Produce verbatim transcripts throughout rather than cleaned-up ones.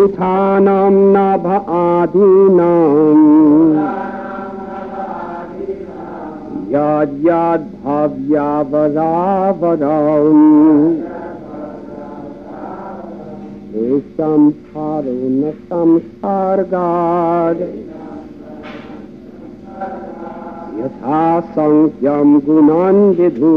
Uthanam nabha adinam yad yad bhavya vadavaram esam paruna samsargad yatha sankyam gunan vidhu.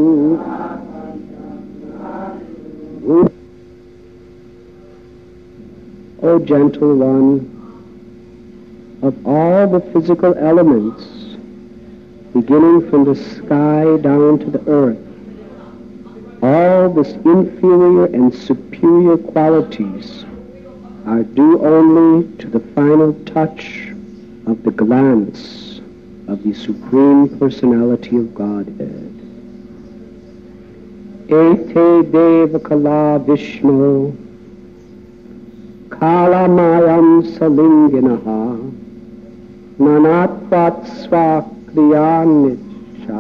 O gentle one, of all the physical elements, beginning from the sky down to the earth, all the inferior and superior qualities are due only to the final touch of the glance of the Supreme Personality of Godhead. Ete Deva Kala Vishnu Kalamayam Salinginaha Nanatvat Svakriyanitsha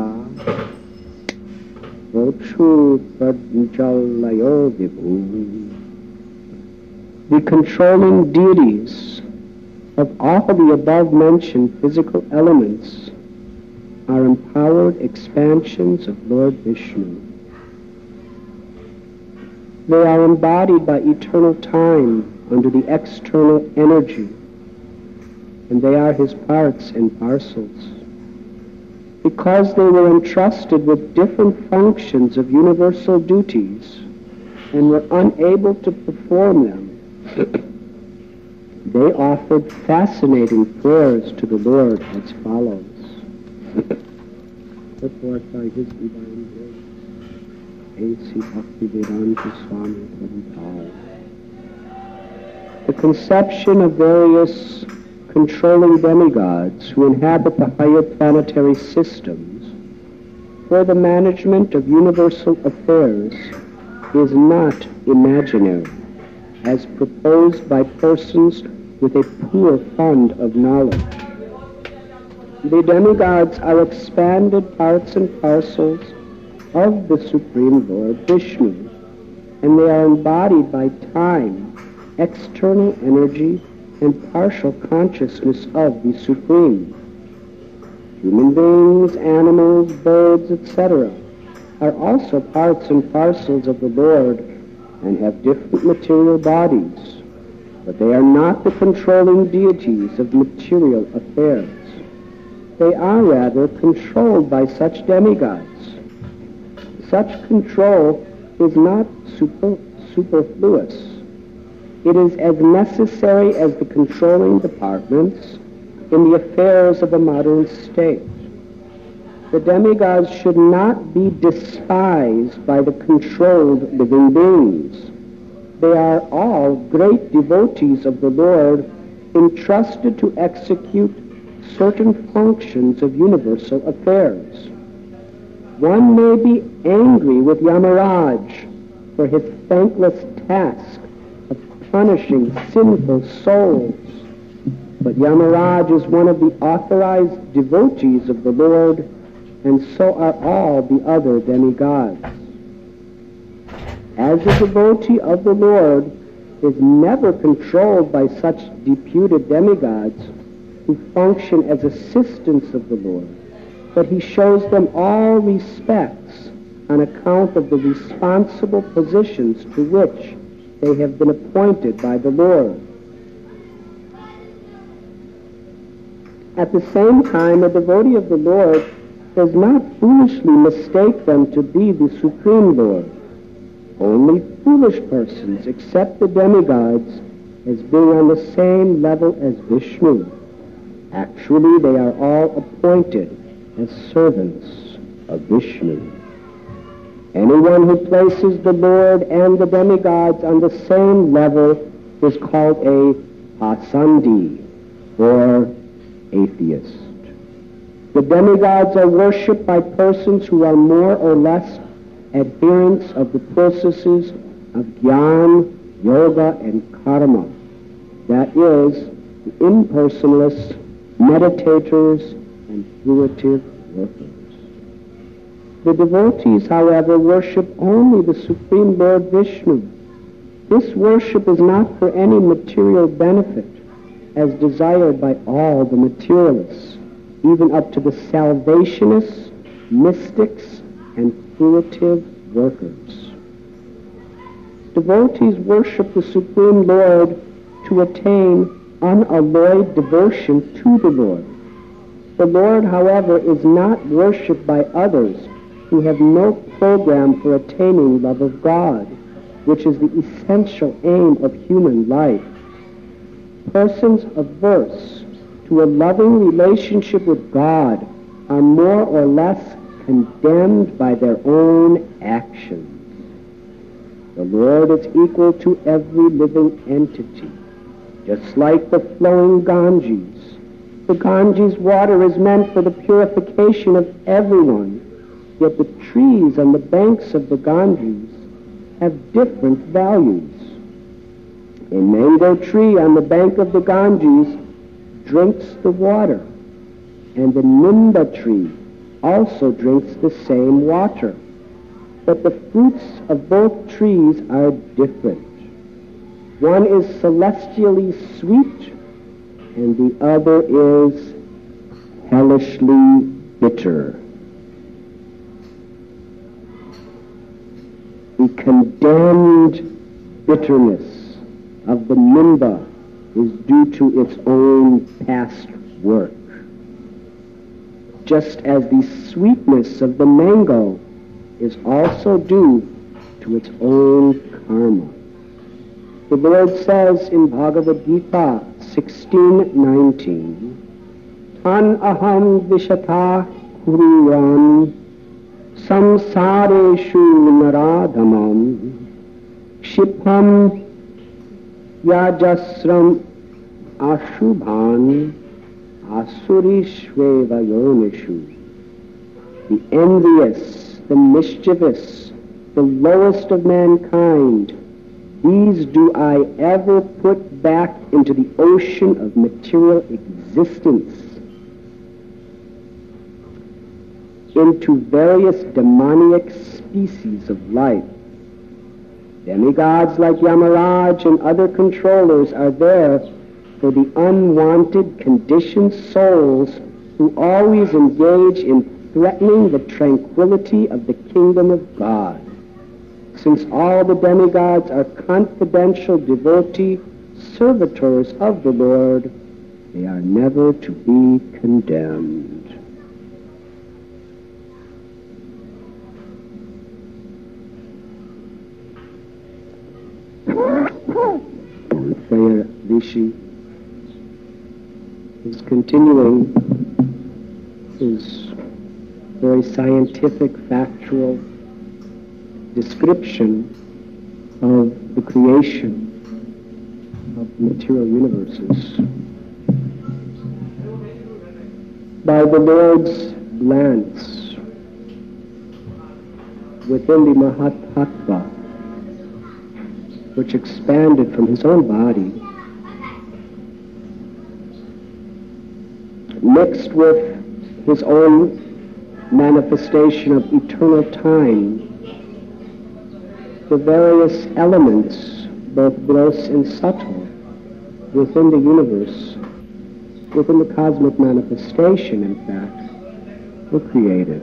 Vochu Pradjalayo Vibhu. The controlling deities of all the above-mentioned physical elements are empowered expansions of Lord Vishnu. They are embodied by eternal time under the external energy, and they are his parts and parcels. Because they were entrusted with different functions of universal duties and were unable to perform them, they offered fascinating prayers to the Lord as follows. Put forth by his divine grace, A C Bhaktivedanta Swami Prabhupada. The conception of various controlling demigods who inhabit the higher planetary systems for the management of universal affairs is not imaginary, as proposed by persons with a poor fund of knowledge. The demigods are expanded parts and parcels of the Supreme Lord Vishnu, and they are embodied by time, external energy, and partial consciousness of the Supreme. Human beings, animals, birds, et cetera are also parts and parcels of the Lord and have different material bodies, but they are not the controlling deities of material affairs. They are rather controlled by such demigods. Such control is not super, superfluous. It is as necessary as the controlling departments in the affairs of a modern state. The demigods should not be despised by the controlled living beings. They are all great devotees of the Lord, entrusted to execute certain functions of universal affairs. One may be angry with Yamaraj for his thankless task of punishing sinful souls, but Yamaraj is one of the authorized devotees of the Lord, and so are all the other demigods. As a devotee of the Lord is never controlled by such deputed demigods who function as assistants of the Lord, but he shows them all respects on account of the responsible positions to which they have been appointed by the Lord. At the same time, a devotee of the Lord does not foolishly mistake them to be the Supreme Lord. Only foolish persons accept the demigods as being on the same level as Vishnu. Actually, they are all appointed as servants of Vishnu. Anyone who places the Lord and the demigods on the same level is called a pasandi, or atheist. The demigods are worshipped by persons who are more or less adherents of the processes of jnana, yoga, and karma. That is, the impersonalists, meditators, and fruitive workers. The devotees, however, worship only the Supreme Lord Vishnu. This worship is not for any material benefit, as desired by all the materialists, even up to the salvationists, mystics, and fruitive workers. Devotees worship the Supreme Lord to attain unalloyed devotion to the Lord. The Lord, however, is not worshipped by others who have no program for attaining love of God, which is the essential aim of human life. Persons averse to a loving relationship with God are more or less condemned by their own actions. The Lord is equal to every living entity, just like the flowing Ganges. The Ganges water is meant for the purification of everyone, yet the trees on the banks of the Ganges have different values. A mango tree on the bank of the Ganges drinks the water, and the nimba tree also drinks the same water. But the fruits of both trees are different. One is celestially sweet, and the other is hellishly bitter. The condemned bitterness of the nimba is due to its own past work, just as the sweetness of the mango is also due to its own karma. The Lord says in Bhagavad Gita sixteen nineteen, Tan aham vishata kuruyan samsareshu naradhamam kshipam yajasram ashubhan asurishveva yonishu. The envious, the mischievous, the lowest of mankind, these do I ever put back into the ocean of material existence, into various demoniac species of life. Demigods like Yamaraj and other controllers are there for the unwanted, conditioned souls who always engage in threatening the tranquility of the kingdom of God. Since all the demigods are confidential devotee servitors of the Lord, they are never to be condemned. Freya Rishi is continuing his very scientific, factual description of the creation of material universes. By the Lord's glance within the Mahattatva, which expanded from his own body, mixed with his own manifestation of eternal time, the various elements, both gross and subtle, within the universe, within the cosmic manifestation, in fact, were created.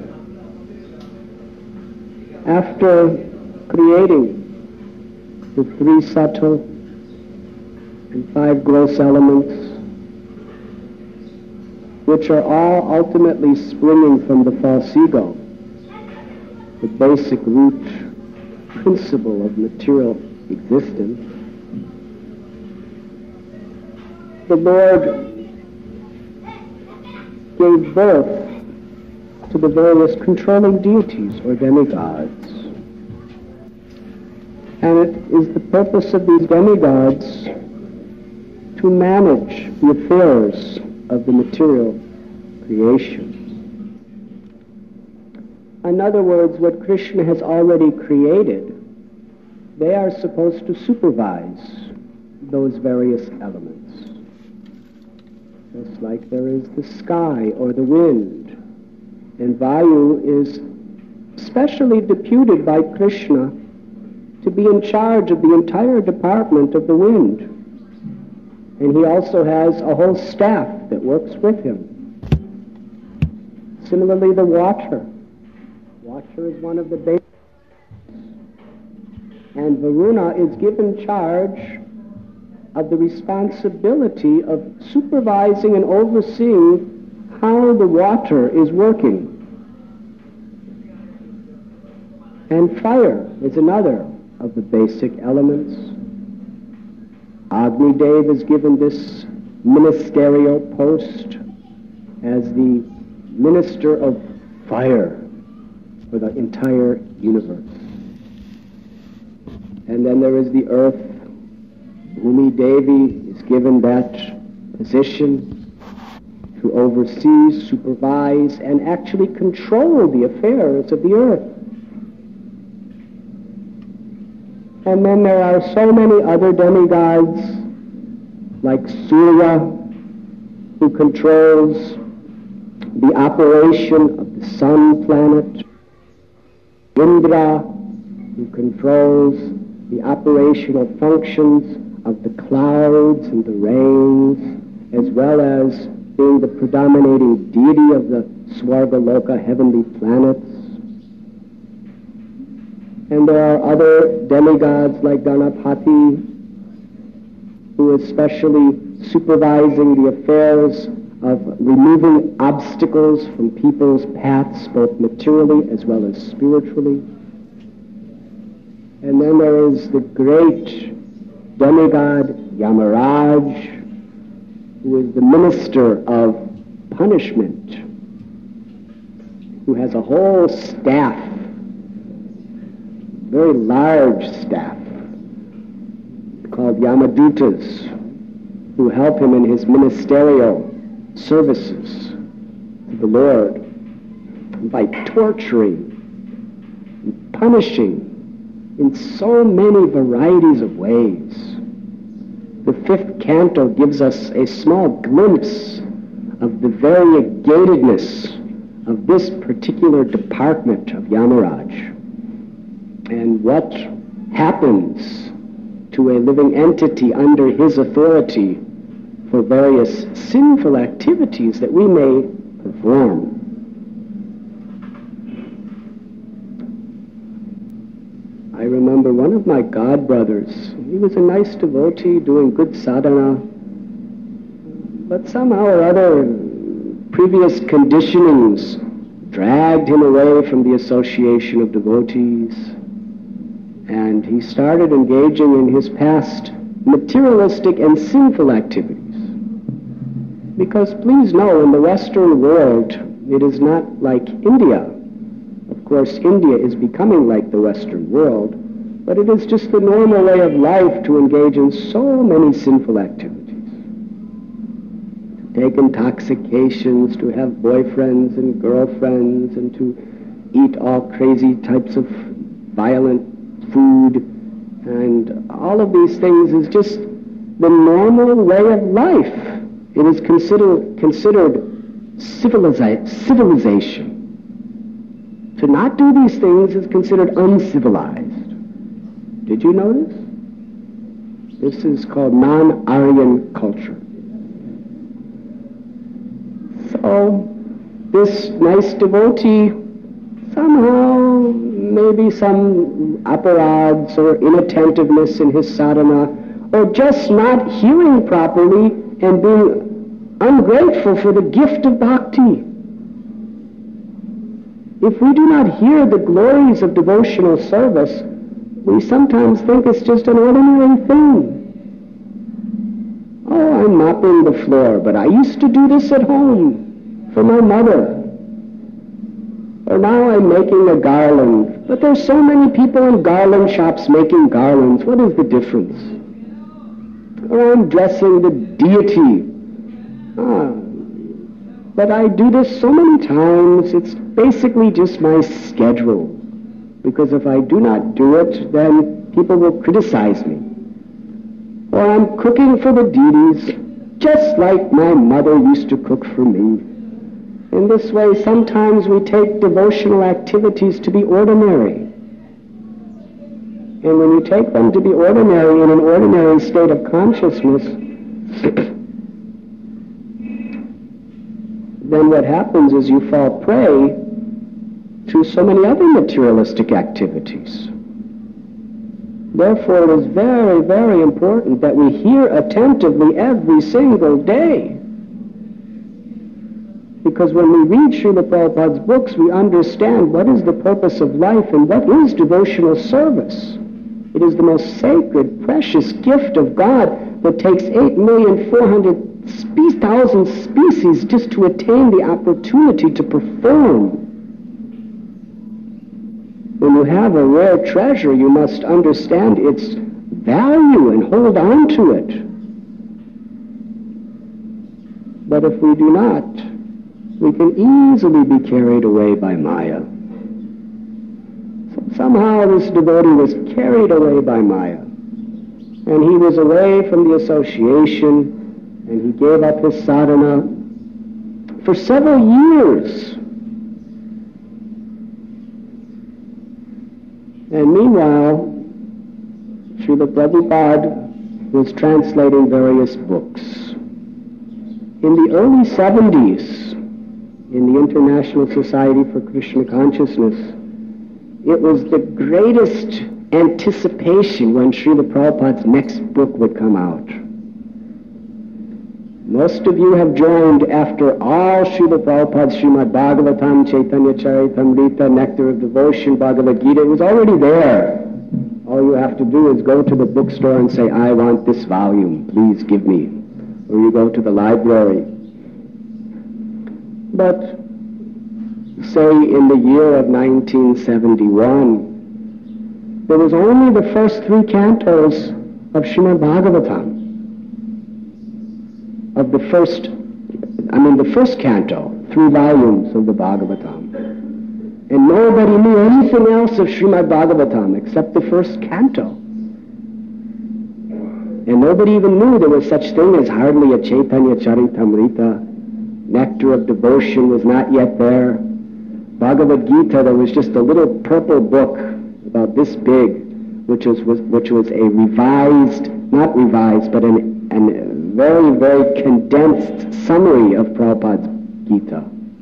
After creating the three subtle and five gross elements, which are all ultimately springing from the false ego, the basic root principle of material existence, the Lord gave birth to the various controlling deities or demigods. And it is the purpose of these demigods to manage the affairs of the material creation. In other words, what Krishna has already created, they are supposed to supervise those various elements. Just like there is the sky or the wind, and Vayu is specially deputed by Krishna to be in charge of the entire department of the wind. And he also has a whole staff that works with him. Similarly, the water. Water is one of the basics. And Varuna is given charge of the responsibility of supervising and overseeing how the water is working. And fire is another of the basic elements. Agni Dev is given this ministerial post as the minister of fire for the entire universe. And then there is the earth. Bhumi Devi is given that position to oversee, supervise, and actually control the affairs of the earth. And then there are so many other demigods, like Surya, who controls the operation of the sun planet, Indra, who controls the operational functions of the clouds and the rains, as well as being the predominating deity of the Swargaloka heavenly planets. And there are other demigods like Ganapati, who is specially supervising the affairs of removing obstacles from people's paths, both materially as well as spiritually. And then there is the great demigod Yamaraj, who is the minister of punishment, who has a whole staff, very large staff, called Yamadutas, who help him in his ministerial services to the Lord by torturing and punishing in so many varieties of ways. The fifth canto gives us a small glimpse of the variegatedness of this particular department of Yamaraj and what happens to a living entity under his authority for various sinful activities that we may perform. I remember one of my godbrothers. He was a nice devotee doing good sadhana, but somehow or other previous conditionings dragged him away from the association of devotees, and he started engaging in his past materialistic and sinful activities. Because please know, in the Western world, it is not like India. Of course, India is becoming like the Western world, but it is just the normal way of life to engage in so many sinful activities. To take intoxications, to have boyfriends and girlfriends, and to eat all crazy types of violent food, and all of these things is just the normal way of life. It is considered considered civiliza- civilization. To not do these things is considered uncivilized. Did you know this? This is called non-Aryan culture. So, this nice devotee, somehow, maybe some aparadhs or inattentiveness in his sadhana, or just not hearing properly and being ungrateful for the gift of bhakti. If we do not hear the glories of devotional service, we sometimes think it's just an ordinary thing. Oh, I'm mopping the floor, but I used to do this at home for my mother. Or now I'm making a garland, but there's so many people in garland shops making garlands. What is the difference? Or I'm dressing the deity. Ah, but I do this so many times, it's basically just my schedule. Because if I do not do it, then people will criticize me. Or I'm cooking for the deities, just like my mother used to cook for me. In this way, sometimes we take devotional activities to be ordinary. And when you take them to the ordinary, in an ordinary state of consciousness, then what happens is you fall prey to so many other materialistic activities. Therefore, it is very, very important that we hear attentively every single day. Because when we read Srila Prabhupada's books, we understand what is the purpose of life and what is devotional service. It is the most sacred, precious gift of God that takes eight million four hundred thousand species just to attain the opportunity to perform. When you have a rare treasure, you must understand its value and hold on to it. But if we do not, we can easily be carried away by Maya. So somehow this devotee was carried away by Maya. And he was away from the association, and he gave up his sadhana for several years. And meanwhile, Srila Prabhupada was translating various books. In the early seventies, in the International Society for Krishna Consciousness, it was the greatest anticipation when Srila Prabhupada's next book would come out. Most of you have joined after all Srila Prabhupada's Srimad Bhagavatam, Chaitanya Charitamrita, Nectar of Devotion, Bhagavad Gita. It was already there. All you have to do is go to the bookstore and say, I want this volume, please give me. Or you go to the library. But, say in the year of nineteen seventy-one, there was only the first three cantos of Srimad Bhagavatam. Of the first, I mean the first canto, three volumes of the Bhagavatam. And nobody knew anything else of Srimad Bhagavatam except the first canto. And nobody even knew there was such thing as hardly a Chaitanya Charitamrita. Nectar of Devotion was not yet there. Bhagavad Gita, there was just a little purple book about this big, which was, was which was a revised, not revised, but an, an very, very condensed summary of Prabhupada's Gita.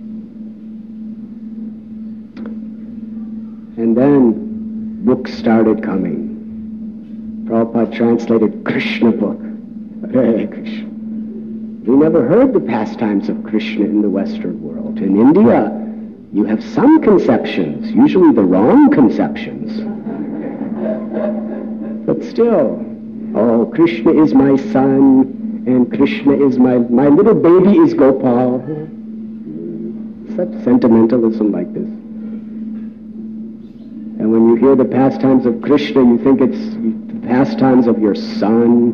And then books started coming. Prabhupada translated Krishna book. Hare Krishna. We never heard the pastimes of Krishna in the Western world. In India, you have some conceptions, usually the wrong conceptions. But still, oh, Krishna is my son, and Krishna is my, my little baby is Gopal. Such sentimentalism like this. And when you hear the pastimes of Krishna, you think it's the pastimes of your son.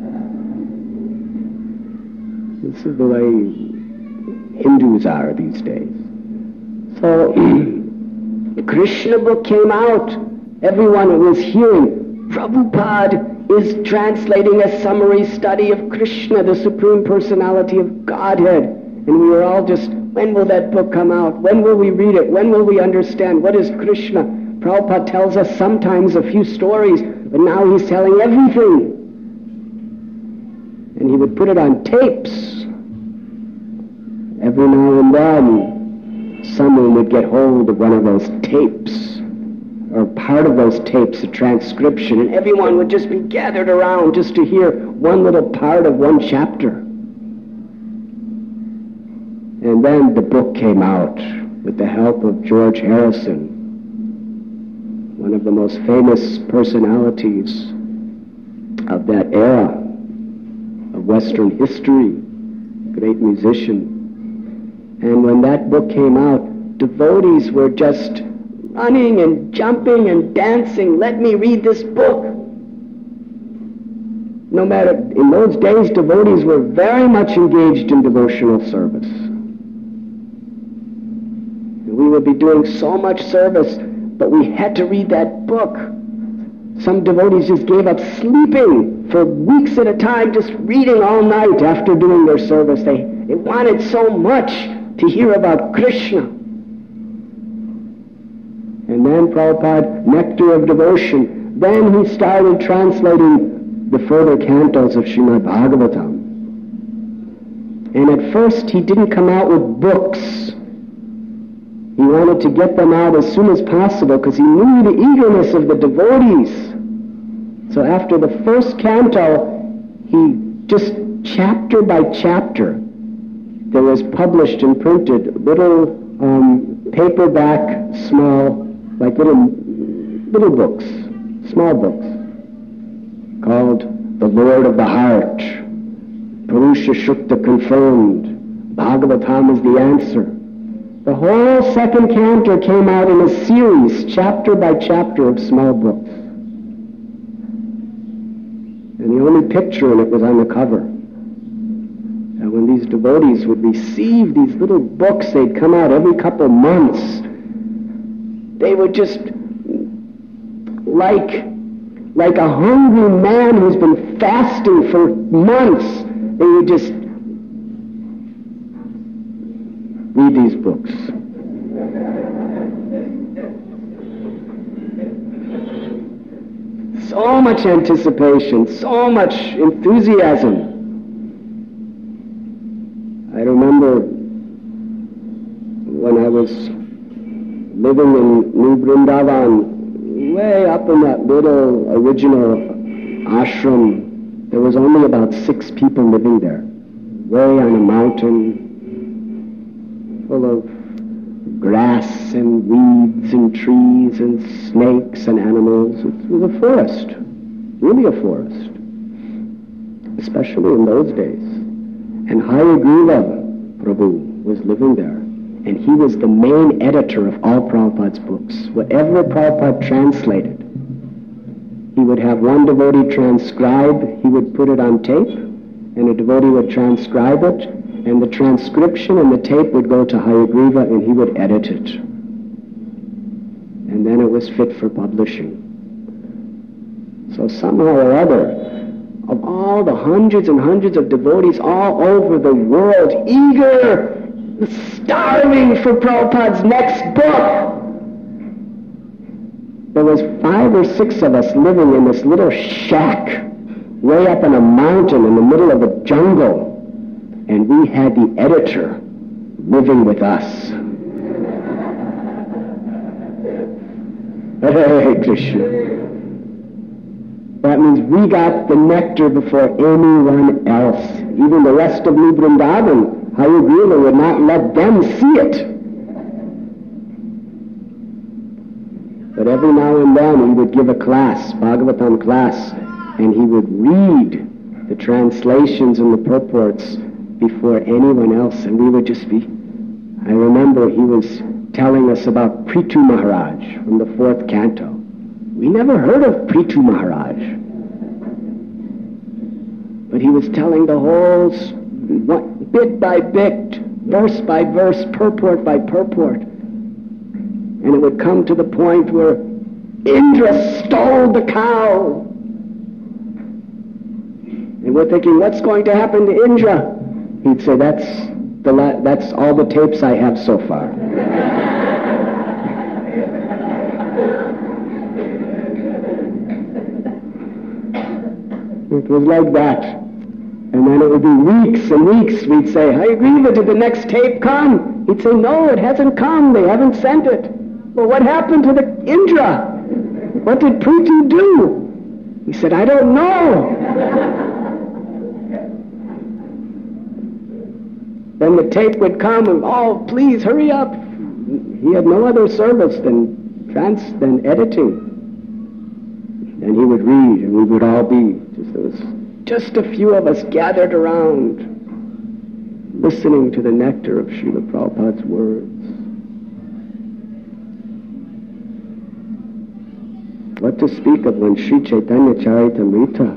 This is the way Hindus are these days. So, the Krishna book came out. Everyone was hearing, Prabhupada is translating a summary study of Krishna, the Supreme Personality of Godhead. And we were all just, when will that book come out? When will we read it? When will we understand? What is Krishna? Prabhupada tells us sometimes a few stories, but now he's telling everything. And he would put it on tapes. Every now and then, someone would get hold of one of those tapes, or part of those tapes, a transcription, and everyone would just be gathered around just to hear one little part of one chapter. And then the book came out with the help of George Harrison, one of the most famous personalities of that era of Western history, great musician. And when that book came out, devotees were just running and jumping and dancing. Let me read this book. No matter, in those days, devotees were very much engaged in devotional service. And we would be doing so much service, but we had to read that book. Some devotees just gave up sleeping for weeks at a time, just reading all night after doing their service. They, they wanted so much to hear about Krishna. And then Prabhupada, Nectar of Devotion, Then he started translating the further cantos of Srimad Bhagavatam. And at first he didn't come out with books. He wanted to get them out as soon as possible because he knew the eagerness of the devotees. So after the first canto, he just chapter by chapter, there was published and printed little um, paperback, small, like little, little books, small books, called The Lord of the Heart, Purusha Shukta Confirmed, Bhagavatam is the Answer. The whole second canto came out in a series, chapter by chapter of small books. And the only picture in it was on the cover. And when these devotees would receive these little books, they'd come out every couple of months. They would just, like, like a hungry man who's been fasting for months, they would just read these books. So much anticipation, so much enthusiasm. I remember when I was living in New Vrindavan, way up in that little original ashram, there was only about six people living there, way on a mountain, full of grass and weeds and trees and snakes and animals. It was a forest, really a forest, especially in those days. And Hayagriva Prabhu was living there, and he was the main editor of all Prabhupada's books. Whatever Prabhupada translated, he would have one devotee transcribe, he would put it on tape, and a devotee would transcribe it, and the transcription and the tape would go to Hayagriva, and he would edit it. And then it was fit for publishing. So somehow or other, of all the hundreds and hundreds of devotees all over the world, eager, starving for Prabhupada's next book, there was five or six of us living in this little shack way up on a mountain in the middle of a jungle. And we had the editor living with us. Hare Krishna. That means we got the nectar before anyone else. Even the rest of New Vrindavan, Hayagriva would not let them see it. But every now and then he would give a class, Bhagavatam class, and he would read the translations and the purports before anyone else, and we would just be... I remember he was telling us about Prithu Maharaj from the fourth canto. We never heard of Prithu Maharaj. But he was telling the whole, what, bit by bit, verse by verse, purport by purport. And it would come to the point where Indra stole the cow. And we're thinking, what's going to happen to Indra? He'd say, that's, the la- that's all the tapes I have so far. It was like that. And then it would be weeks and weeks. We'd say, Hayagriva, did the next tape come? He'd say, no, it hasn't come. They haven't sent it. Well, what happened to the Indra? What did Prithu do? He said, I don't know. Then the tape would come and, oh, please, hurry up. He had no other service than trans, than editing. And he would read, and we would all be, just, there was just a few of us gathered around, listening to the nectar of Srila Prabhupada's words. What to speak of when Sri Chaitanya Charitamrita,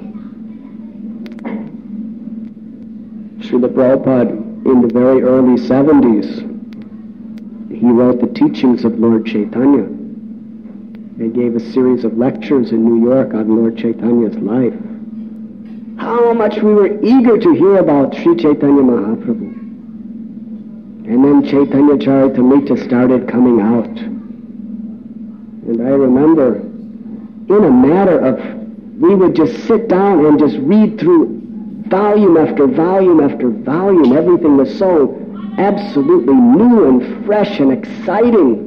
Srila Prabhupada, in the very early seventies, he wrote the teachings of Lord Chaitanya. They gave a series of lectures in New York on Lord Chaitanya's life. How much we were eager to hear about Sri Chaitanya Mahaprabhu. And then Chaitanya Charitamrita started coming out. And I remember in a matter of, we would just sit down and just read through volume after volume after volume. Everything was so absolutely new and fresh and exciting.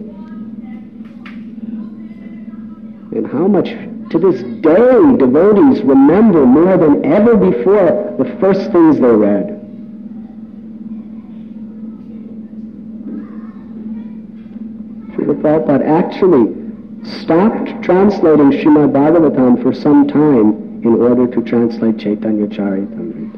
And how much, to this day, devotees remember more than ever before the first things they read. Srila Prabhupada actually stopped translating Srimad Bhagavatam for some time in order to translate Chaitanya Charitamrita.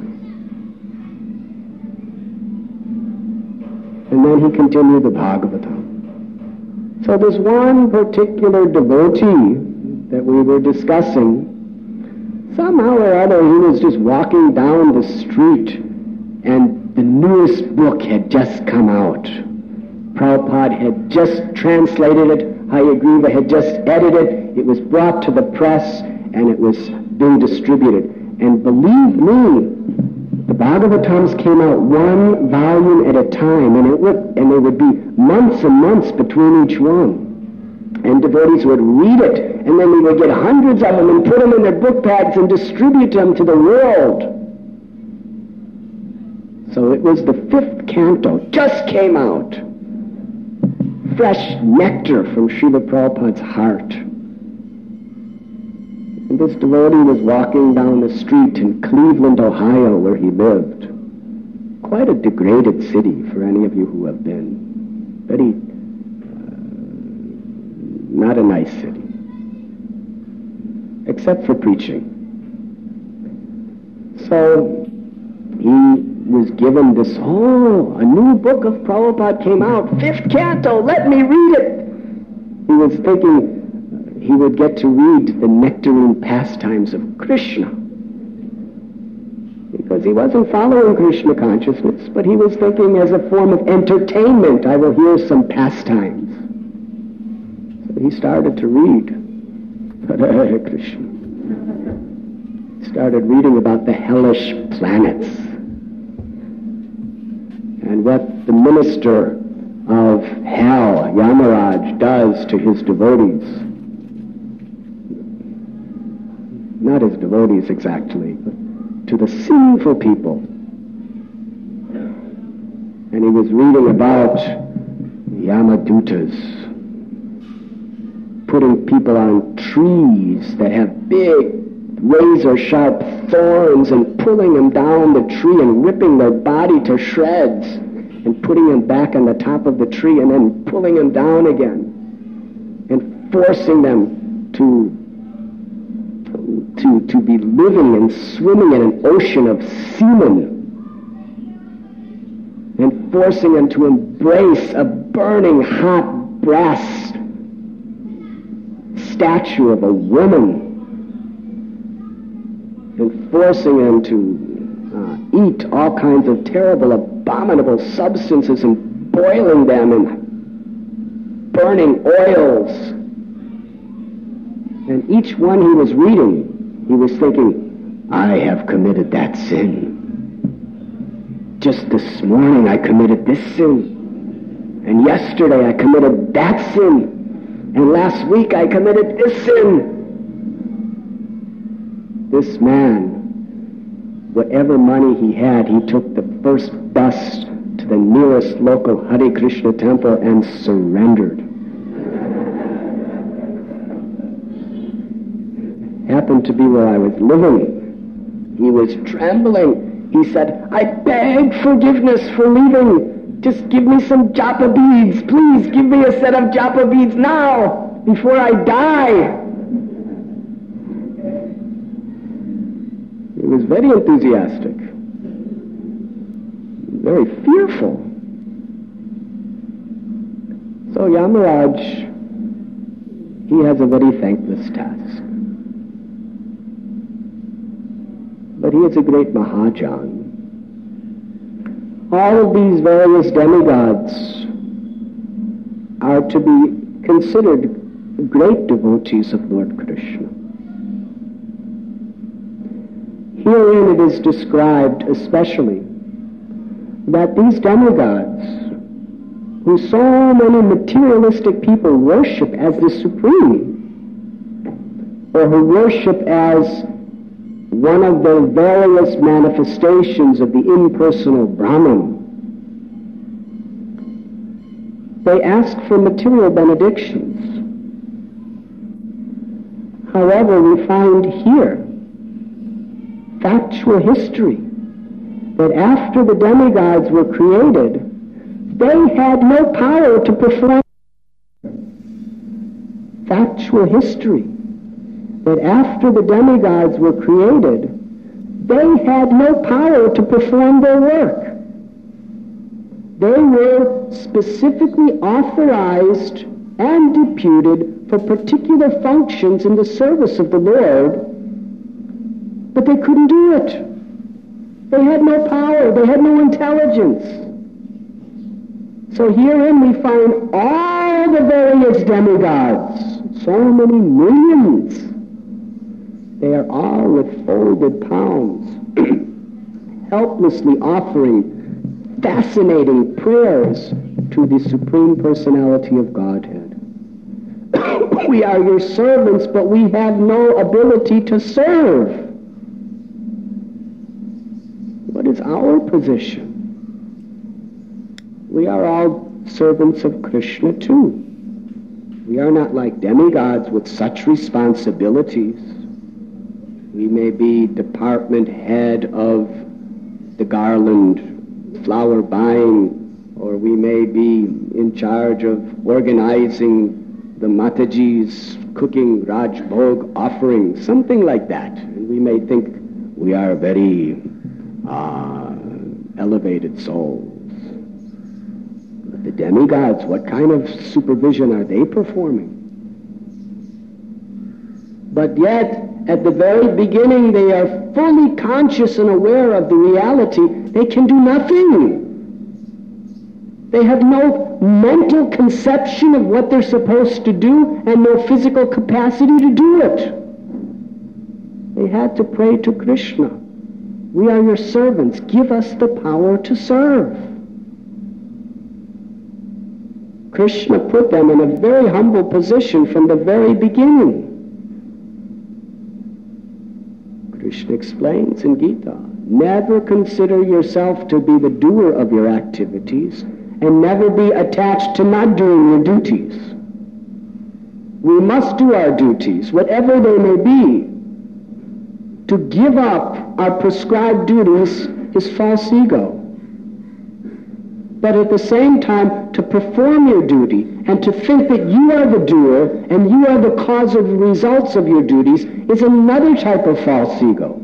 And then he continued the Bhagavatam. So there's one particular devotee that we were discussing. Somehow or other he was just walking down the street and the newest book had just come out. Prabhupada had just translated it. Hayagriva had just edited it. It was brought to the press and it was being distributed. And believe me, the Bhagavatams came out one volume at a time, and it would, and there would be months and months between each one. And devotees would read it, and then we would get hundreds of them and put them in their book bags and distribute them to the world. So it was the fifth canto, just came out. Fresh nectar from Srila Prabhupada's heart. And this devotee was walking down the street in Cleveland, Ohio, where he lived. Quite a degraded city for any of you who have been. Very, uh, not a nice city. Except for preaching. So, he was given this, oh, a new book of Prabhupada came out, fifth canto, let me read it. He was thinking he would get to read the nectarine pastimes of Krishna. Because he wasn't following Krishna consciousness, but he was thinking as a form of entertainment, I will hear some pastimes. So he started to read Hare Krishna. He started reading about the hellish planets and what the minister of hell, Yamaraj, does to his devotees. Not his devotees exactly, but to the sinful people. And he was reading about Yamadutas, putting people on trees that have big razor-sharp thorns and pulling them down the tree and ripping their body to shreds and putting them back on the top of the tree and then pulling them down again and forcing them to To, to be living and swimming in an ocean of semen and forcing them to embrace a burning hot brass statue of a woman and forcing them to uh, eat all kinds of terrible, abominable substances and boiling them in burning oils. And each one he was reading, he was thinking, I have committed that sin. Just this morning I committed this sin. And yesterday I committed that sin. And last week I committed this sin. This man, whatever money he had, he took the first bus to the nearest local Hare Krishna temple and surrendered. Happened to be where I was living. He was trembling. He said, I beg forgiveness for leaving. Just give me some japa beads. Please give me a set of japa beads now, before I die. He was very enthusiastic, very fearful. So Yamaraj, he has a very thankless task. But he is a great Mahajan. All of these various demigods are to be considered great devotees of Lord Krishna. Herein it is described especially that these demigods, who so many materialistic people worship as the supreme, or who worship as one of the various manifestations of the impersonal Brahman. They ask for material benedictions. However, we find here factual history that after the demigods were created, they had no power to perform. Factual history that after the demigods were created, they had no power to perform their work. They were specifically authorized and deputed for particular functions in the service of the Lord, but they couldn't do it. They had no power. They had no intelligence. So herein we find all the various demigods, so many millions. They are all with folded palms, helplessly offering fascinating prayers to the Supreme Personality of Godhead. We are your servants, but we have no ability to serve. What is our position? We are all servants of Krishna too. We are not like demigods with such responsibilities. We may be department head of the garland flower buying, or we may be in charge of organizing the Mataji's cooking Raj Bhog offering, something like that. And we may think we are very uh, elevated souls. But the demigods, what kind of supervision are they performing? But yet, at the very beginning, they are fully conscious and aware of the reality. They can do nothing. They have no mental conception of what they're supposed to do and no physical capacity to do it. They had to pray to Krishna. We are your servants. Give us the power to serve. Krishna put them in a very humble position from the very beginning. Krishna explains in Gita, never consider yourself to be the doer of your activities and never be attached to not doing your duties. We must do our duties, whatever they may be. To give up our prescribed duties is false ego. But at the same time, to perform your duty and to think that you are the doer and you are the cause of the results of your duties is another type of false ego.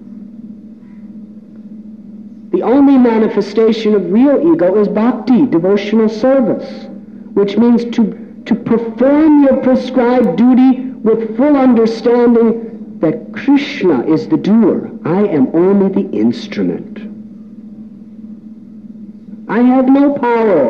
The only manifestation of real ego is bhakti, devotional service, which means to, to perform your prescribed duty with full understanding that Krishna is the doer. I am only the instrument. I have no power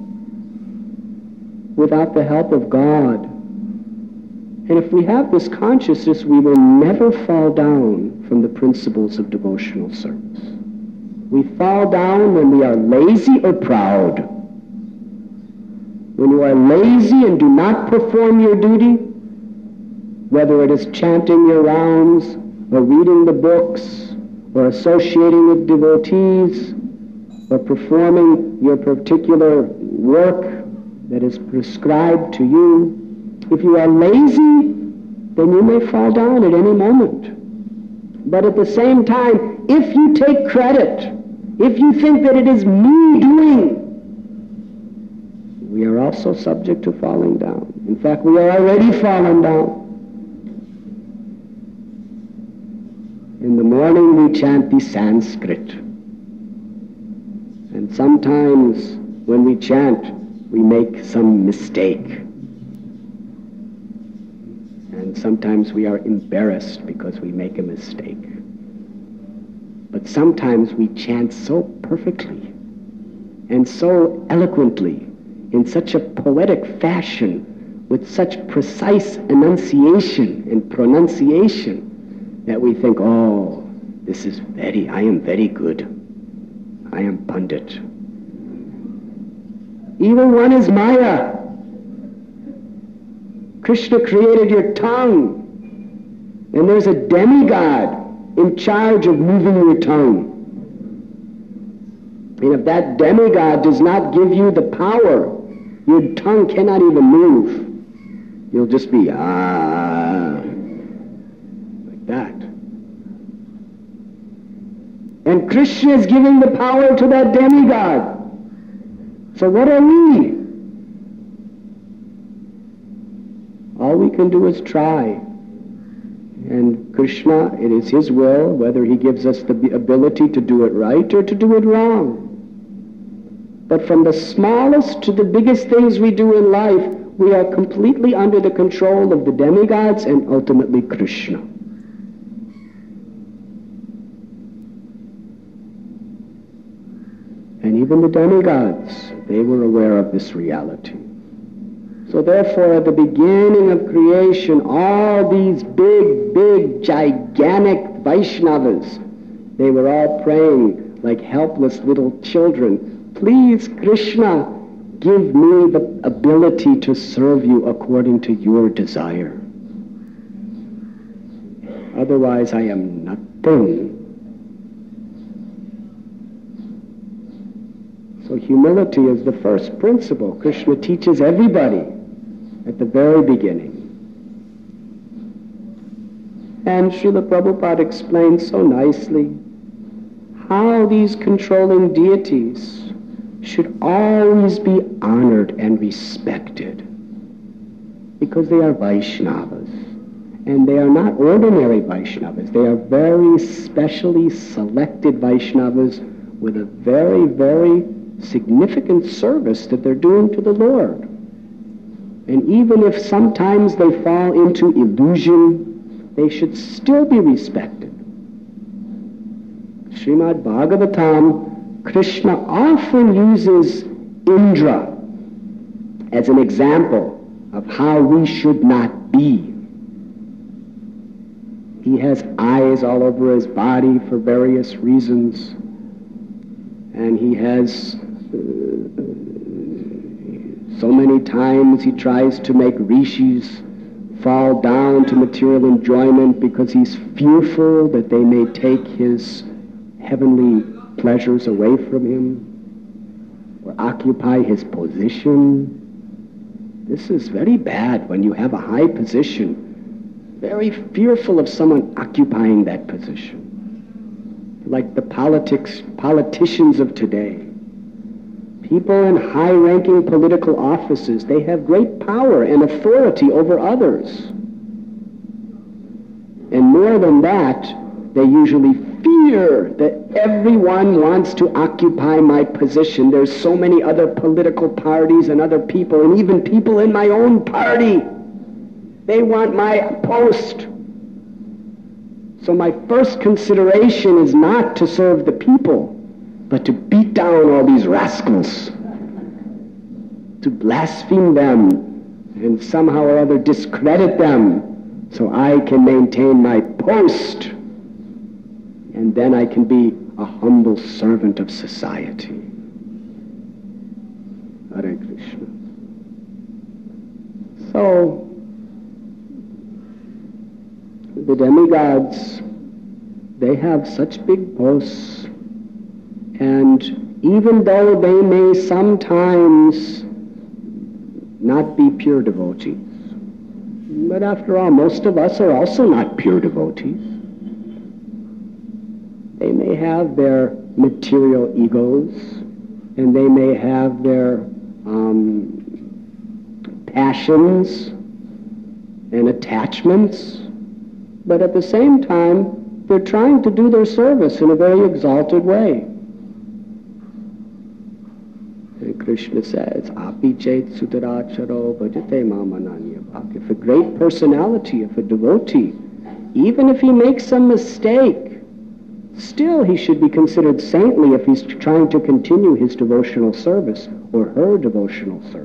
without the help of God. And if we have this consciousness, we will never fall down from the principles of devotional service. We fall down when we are lazy or proud. When you are lazy and do not perform your duty, whether it is chanting your rounds, or reading the books, or associating with devotees, or performing your particular work that is prescribed to you, if you are lazy, then you may fall down at any moment. But at the same time, if you take credit, if you think that it is me doing, we are also subject to falling down. In fact, we are already fallen down. In the morning we chant the Sanskrit. And sometimes when we chant, we make some mistake. And sometimes we are embarrassed because we make a mistake. But sometimes we chant so perfectly and so eloquently, in such a poetic fashion, with such precise enunciation and pronunciation, that we think, oh, this is very, I am very good. I am Pandit. Evil one is Maya. Krishna created your tongue And there's a demigod in charge of moving your tongue. And if that demigod does not give you the power, your tongue cannot even move. You'll just be, ah, like that. And Krishna is giving the power to that demigod. So what are we? All we can do is try. And Krishna, it is His will, whether He gives us the ability to do it right or to do it wrong. But from the smallest to the biggest things we do in life, we are completely under the control of the demigods and ultimately Krishna. And even the demigods, they were aware of this reality. So therefore, at the beginning of creation, all these big, big, gigantic Vaishnavas, they were all praying like helpless little children, please, Krishna, give me the ability to serve you according to your desire. Otherwise, I am nothing. So humility is the first principle. Krishna teaches everybody at the very beginning. And Srila Prabhupada explains so nicely how these controlling deities should always be honored and respected, because they are Vaishnavas. And they are not ordinary Vaishnavas. They are very specially selected Vaishnavas with a very, very significant service that they're doing to the Lord. And even if sometimes they fall into illusion, they should still be respected. Srimad Bhagavatam, Krishna often uses Indra as an example of how we should not be. He has eyes all over his body for various reasons, and he has uh, so many times he tries to make rishis fall down to material enjoyment because he's fearful that they may take his heavenly pleasures away from him or occupy his position. This is very bad when you have a high position, very fearful of someone occupying that position. Like the politics, politicians of today. People in high-ranking political offices, they have great power and authority over others. And more than that, they usually fear that everyone wants to occupy my position. There's so many other political parties and other people, and even people in my own party. They want my post. So my first consideration is not to serve the people, but to beat down all these rascals, to blaspheme them, and somehow or other discredit them, so I can maintain my post, and then I can be a humble servant of society. Hare Krishna. So, the demigods, they have such big posts, and even though they may sometimes not be pure devotees, but after all, most of us are also not pure devotees. They may have their material egos, and they may have their um, passions and attachments, but at the same time, they're trying to do their service in a very exalted way. And Krishna says, Api chet sutaracharo bhajate mamananya. If a great personality, if a devotee, even if he makes some mistake, still he should be considered saintly if he's trying to continue his devotional service or her devotional service.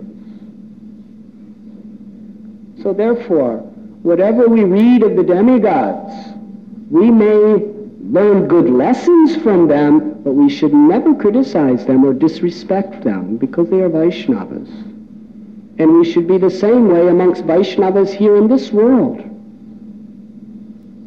So therefore, whatever we read of the demigods, we may learn good lessons from them, but we should never criticize them or disrespect them because they are Vaishnavas. And we should be the same way amongst Vaishnavas here in this world.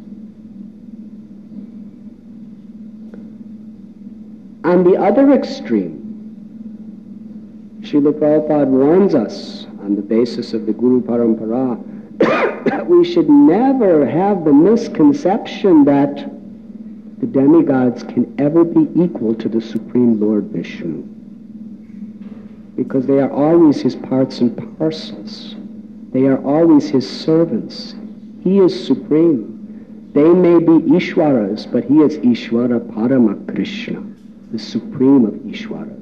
On the other extreme, Srila Prabhupada warns us on the basis of the Guru Parampara that we should never have the misconception that the demigods can ever be equal to the Supreme Lord Vishnu, because they are always his parts and parcels. They are always his servants. He is supreme. They may be Ishwaras, but he is Ishwara Parama Krishna, the supreme of Ishwaras.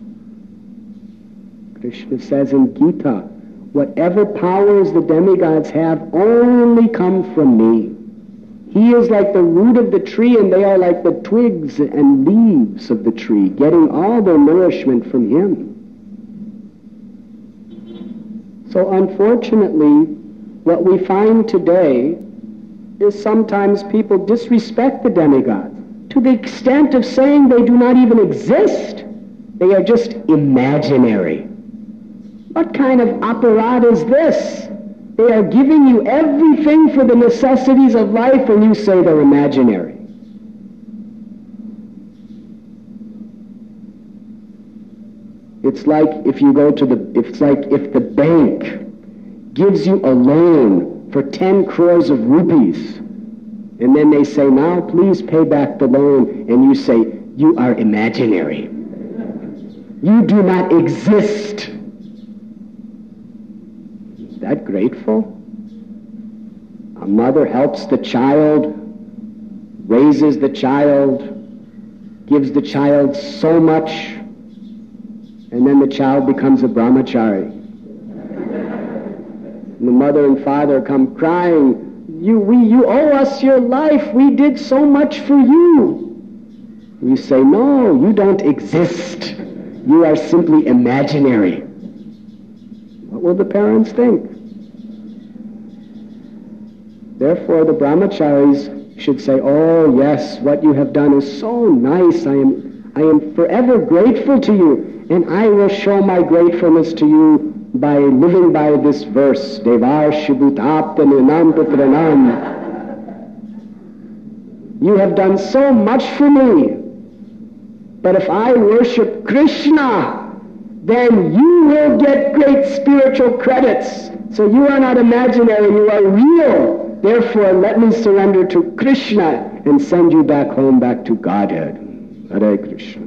Krishna says in Gita, whatever powers the demigods have only come from me. He is like the root of the tree, and they are like the twigs and leaves of the tree, getting all their nourishment from him. So unfortunately, what we find today is sometimes people disrespect the demigods to the extent of saying they do not even exist. They are just imaginary. What kind of aparad is this? They are giving you everything for the necessities of life, and you say they're imaginary. It's like if you go to the, it's like if the bank gives you a loan for ten crores of rupees, and then they say, now please pay back the loan, and you say, you are imaginary. You do not exist. Is that grateful? A mother helps the child, raises the child, gives the child so much, and then the child becomes a brahmachari. And the mother and father come crying, you, we, you owe us your life, we did so much for you. And you say, no, you don't exist. You are simply imaginary. What will the parents think? Therefore, the brahmacharis should say, oh yes, what you have done is so nice. I am, I am forever grateful to you, and I will show my gratefulness to you by living by this verse, Devar Shibutapta Ninam Putranam. You have done so much for me, but if I worship Krishna, then you will get great spiritual credits. So you are not imaginary, you are real. Therefore, let me surrender to Krishna and send you back home, back to Godhead. Hare Krishna.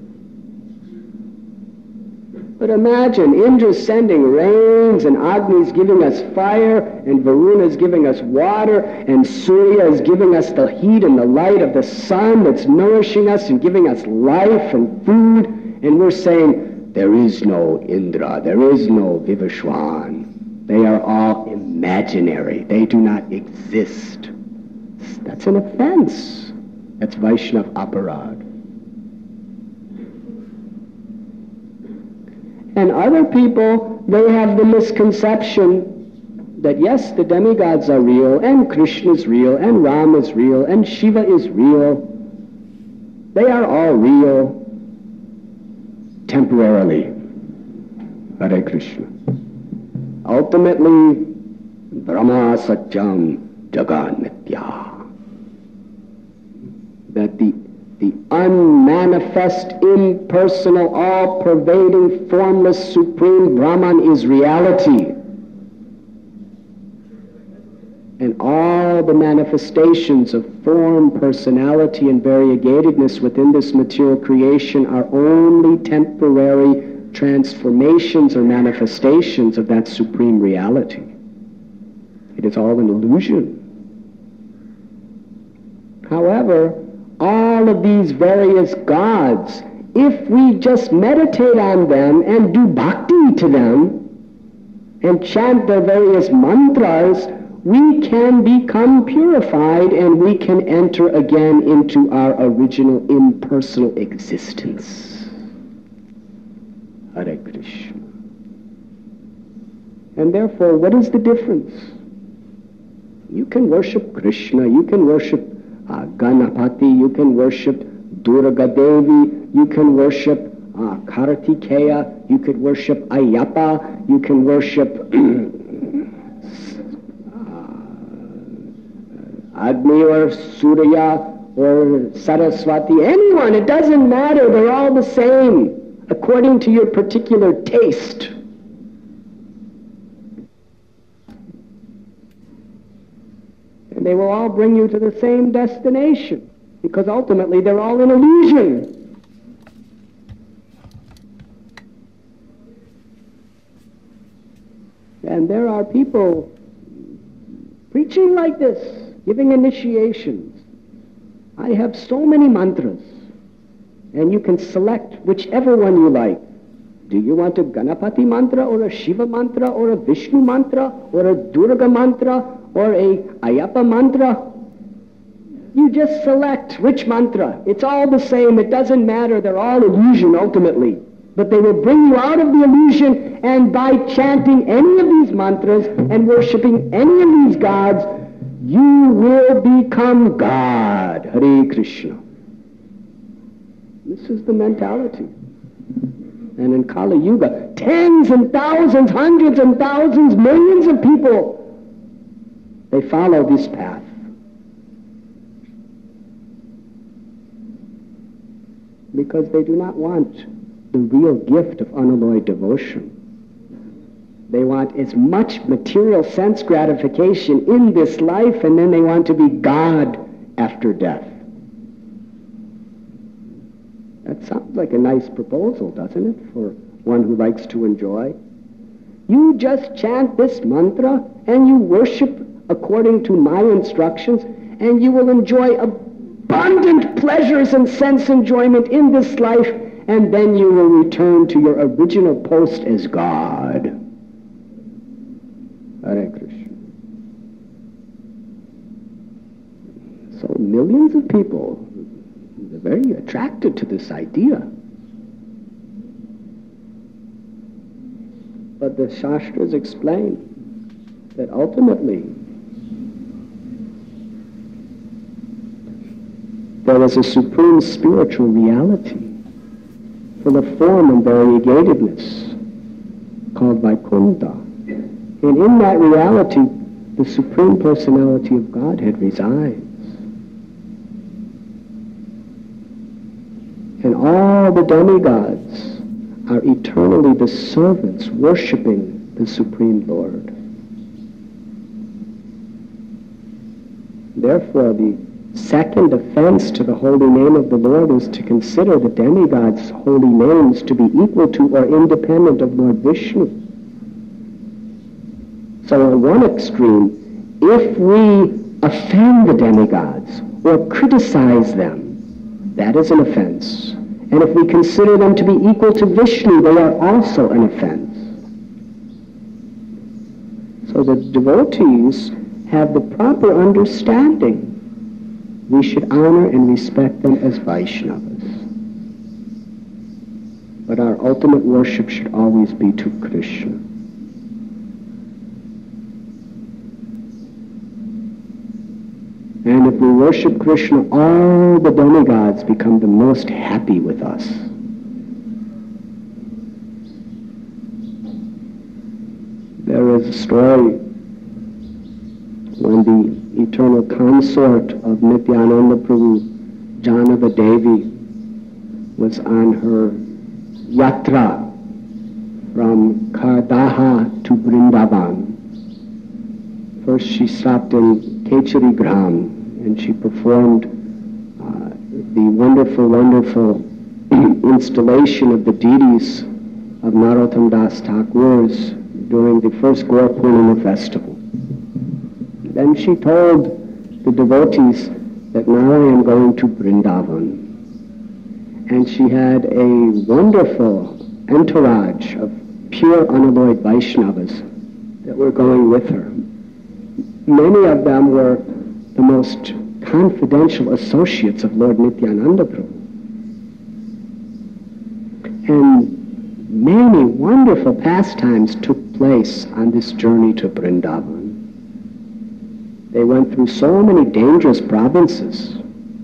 But imagine, Indra's sending rains, and Agni is giving us fire, and Varuna is giving us water, and Surya is giving us the heat and the light of the sun that's nourishing us and giving us life and food, and we're saying, there is no Indra, there is no Vivashwan. They are all imaginary. They do not exist. That's an offense. That's Vaishnav aparad. And other people, they have the misconception that yes, the demigods are real, and Krishna is real, and Ram is real, and Shiva is real. They are all real temporarily. Hare Krishna. Ultimately, Brahma Satyam Jagat Mithya. That the The unmanifest, impersonal, all-pervading, formless, supreme Brahman is reality. And all the manifestations of form, personality, and variegatedness within this material creation are only temporary transformations or manifestations of that supreme reality. It is all an illusion. However, all of these various gods, if we just meditate on them and do bhakti to them and chant their various mantras, we can become purified and we can enter again into our original impersonal existence. Hare Krishna. And therefore, what is the difference? You can worship Krishna, you can worship Uh, Ganapati, you can worship Durga Devi, you can worship uh, Kartikeya, you could worship Ayyappa, you can worship uh, Agni or Surya or Saraswati, anyone, it doesn't matter, they're all the same, according to your particular taste. And they will all bring you to the same destination, because ultimately they're all an illusion. And there are people preaching like this, giving initiations. I have so many mantras, and you can select whichever one you like. Do you want a Ganapati mantra, or a Shiva mantra, or a Vishnu mantra, or a Durga mantra, or a Ayappa mantra? You just select which mantra. It's all the same. It doesn't matter. They're all illusion ultimately. But they will bring you out of the illusion, and by chanting any of these mantras and worshipping any of these gods, you will become God. Hare Krishna. This is the mentality. And in Kali Yuga, tens and thousands, hundreds and thousands, millions of people, they follow this path. Because they do not want the real gift of unalloyed devotion. They want as much material sense gratification in this life, and then they want to be God after death. That sounds like a nice proposal, doesn't it, for one who likes to enjoy? You just chant this mantra, and you worship according to my instructions, and you will enjoy abundant pleasures and sense enjoyment in this life, and then you will return to your original post as God. Hare Krishna. So millions of people, they're very attracted to this idea. But the Shastras explain that ultimately there is a supreme spiritual reality full of form and variegatedness called Vaikuntha. And in that reality, the Supreme Personality of Godhead resides. And all the demigods are eternally the servants worshiping the Supreme Lord. Therefore, the second offense to the holy name of the Lord is to consider the demigods' holy names to be equal to or independent of Lord Vishnu. So on one extreme, if we offend the demigods or criticize them, that is an offense. And if we consider them to be equal to Vishnu, they are also an offense. So the devotees have the proper understanding. We should honor and respect them as Vaishnavas. But our ultimate worship should always be to Krishna. And if we worship Krishna, all the demigods become the most happy with us. There is a story when the eternal consort of Nityananda Prabhu, Janava Devi, was on her yatra from Kardaha to Vrindavan. First she stopped in Kechari Gram, and she performed uh, the wonderful, wonderful installation of the deities of Narottam Das Thakur's during the first Gaur Purnima festival. Then she told the devotees that now I am going to Vrindavan. And she had a wonderful entourage of pure unalloyed Vaishnavas that were going with her. Many of them were the most confidential associates of Lord Nityananda Prabhu. And many wonderful pastimes took place on this journey to Vrindavan. They went through so many dangerous provinces.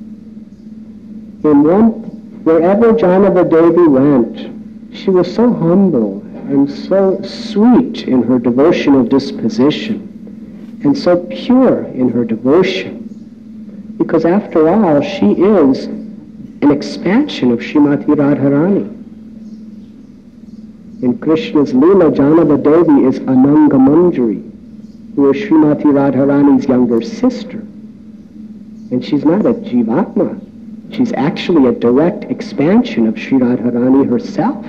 In one, wherever Janava Devi went, she was so humble and so sweet in her devotional disposition, and so pure in her devotion, Because after all, she is an expansion of Srimati Radharani. In Krishna's Leela, Janava Devi is Ananga Manjari, who is Srimati Radharani's younger sister. And she's not a Jivatma. She's actually a direct expansion of Sri Radharani herself.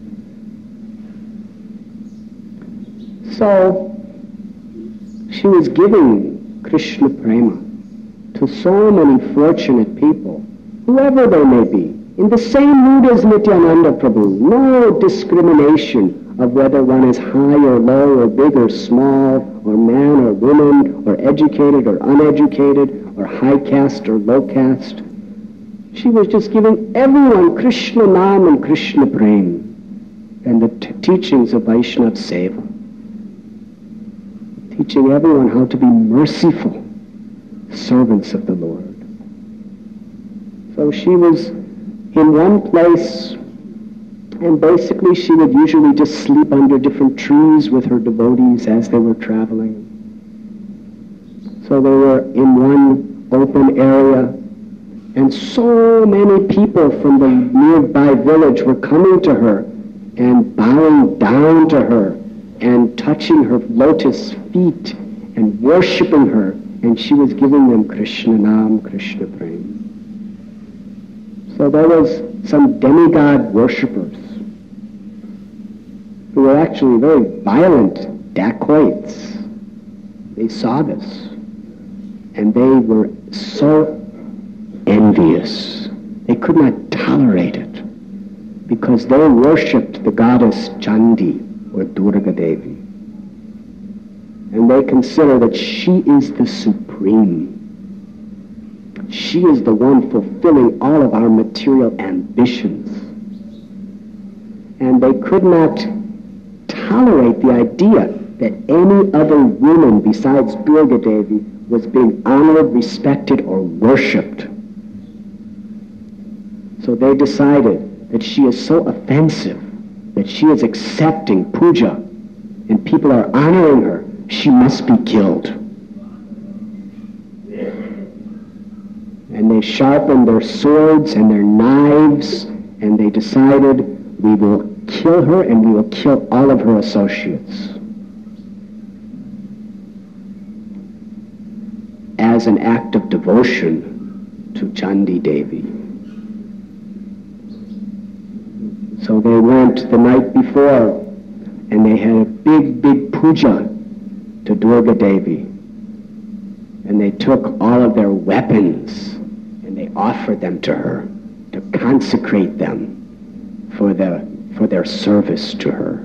So, she was giving Krishna Prema to so many fortunate people, whoever they may be, in the same mood as Nityananda Prabhu. No discrimination of whether one is high or low or big or small, or man or woman, or educated or uneducated, or high caste or low caste. She was just giving everyone Krishna Nam and Krishna Prem and the t- teachings of Vaishnava Seva. Teaching everyone how to be merciful servants of the Lord. So she was in one place, and basically she would usually just sleep under different trees with her devotees as they were traveling. So they were in one open area, and so many people from the nearby village were coming to her and bowing down to her and touching her lotus feet and worshiping her, and she was giving them Krishna Nam, Krishna Prem. So there was some demigod worshippers who were actually very violent dacoits. They saw this, and they were so envious. They could not tolerate it because they worshipped the goddess Chandi or Durga Devi. And they consider that she is the supreme. She is the one fulfilling all of our material ambitions. And they could not tolerate the idea that any other woman besides Durga Devi was being honored, respected, or worshipped. So they decided that she is so offensive, that she is accepting puja, and people are honoring her. She must be killed. And they sharpened their swords and their knives, and they decided, we will kill her and we will kill all of her associates. As an act of devotion to Chandi Devi. So they went the night before, and they had a big, big puja to Durga Devi. And they took all of their weapons and they offered them to her to consecrate them for the for their service to her.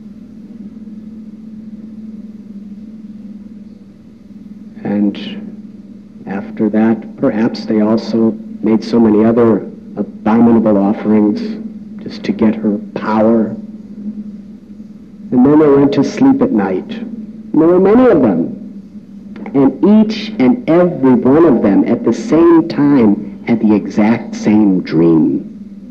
And after that, perhaps they also made so many other abominable offerings just to get her power. And then they went to sleep at night. And there were many of them. And each and every one of them at the same time had the exact same dream.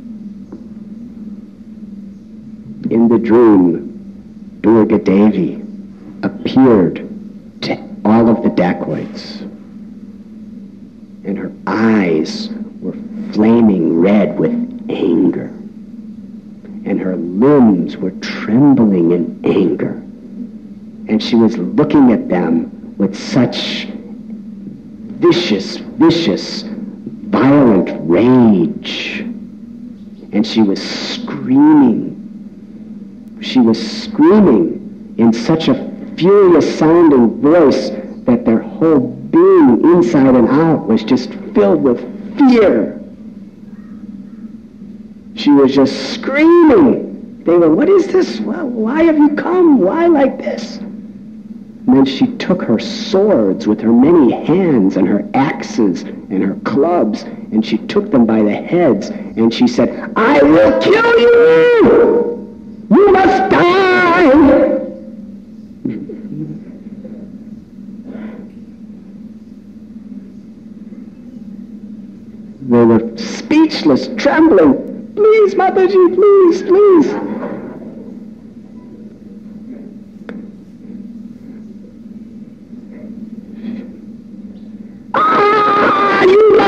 In the dream, Durga Devi appeared to all of the dacoits. And her eyes were flaming red with anger. And her limbs were trembling in anger. And she was looking at them with such vicious, vicious, violent rage. And she was screaming. She was screaming in such a furious sounding voice that their whole being inside and out was just filled with fear. She was just screaming. They were, what is this? Why have you come? Why like this? And then she took her swords with her many hands and her axes and her clubs, and she took them by the heads, and she said, I will kill you! You must die! They were speechless, trembling. Please, Mataji, please, please. Ah, you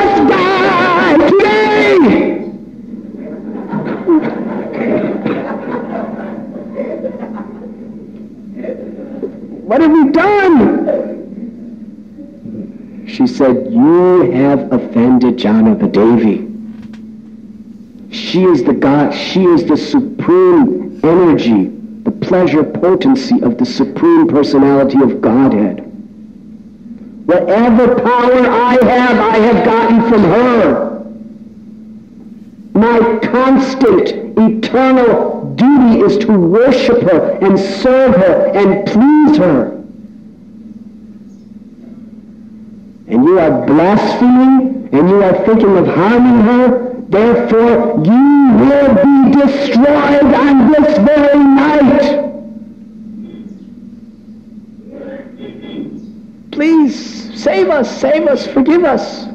you have offended Jnanadevi. She is the God, she is the supreme energy, the pleasure potency of the supreme personality of Godhead. Whatever power I have, I have gotten from her. My constant, eternal duty is to worship her and serve her and please her. And you are blaspheming and you are thinking of harming her. Therefore, you will be destroyed on this very night. Please, save us, save us, forgive us.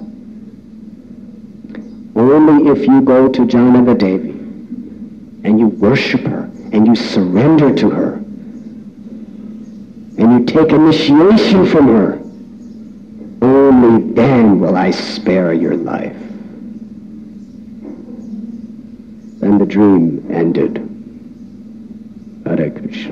Only if you go to Jnanadevi and you worship her and you surrender to her and you take initiation from her, only then will I spare your life. Then the dream ended. Hare Krishna.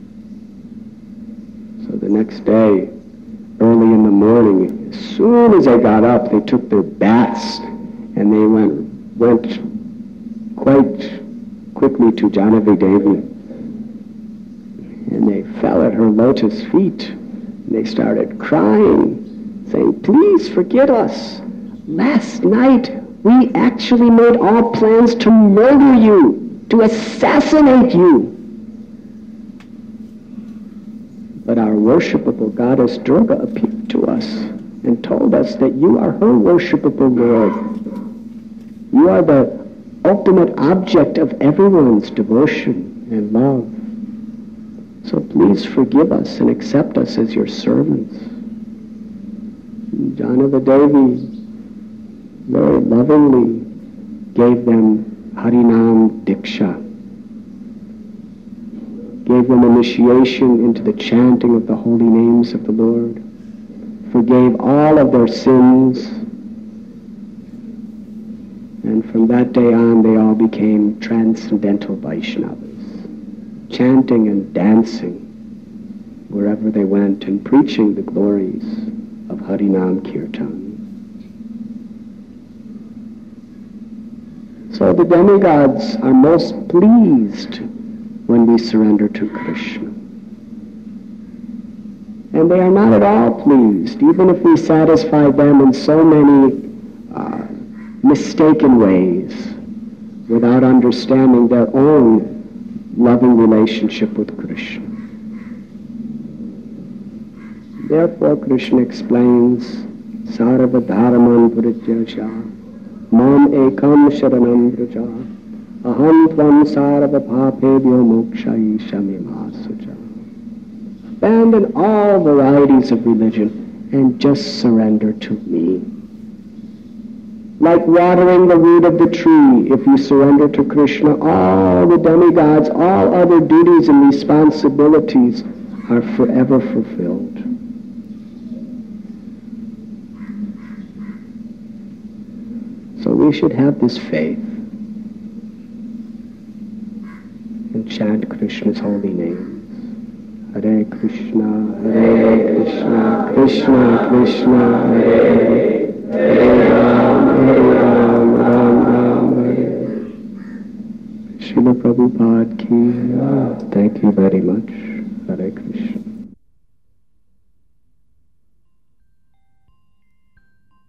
So the next day, early in the morning, as soon as they got up, they took their bats and they went went quite quickly to Jnanadevi. And they fell at her lotus feet. And they started crying, saying, please forgive us. Last night we actually made all plans to murder you, to assassinate you. But our worshipable goddess Durga appeared to us and told us that you are her worshipable Lord. You are the ultimate object of everyone's devotion and love. So please forgive us and accept us as your servants. Jnanadevi very lovingly gave them Harinam Diksha, gave them initiation into the chanting of the holy names of the Lord, forgave all of their sins, and from that day on they all became transcendental Vaishnavas, chanting and dancing wherever they went and preaching the glories of Harinam Kirtan. So the demigods are most pleased when we surrender to Krishna. And they are not at all pleased, even if we satisfy them in so many uh, mistaken ways, without understanding their own loving relationship with Krishna. Therefore, Krishna explains, Sarva dharman purityasya Mam ekam sharanam vraja aham tvam sarva papebhyo mokshayi shamima suja. Abandon all varieties of religion and just surrender to me. Like watering the root of the tree, if you surrender to Krishna, all the demigods, all other duties and responsibilities are forever fulfilled. So we should have this faith and chant Krishna's holy names. Hare Krishna, Hare Krishna, Krishna Krishna, Hare Hare, Hare Ram, Hare Ram, Ram Ram, Hare. Srila Prabhupada ki. Thank you very much. Hare Krishna.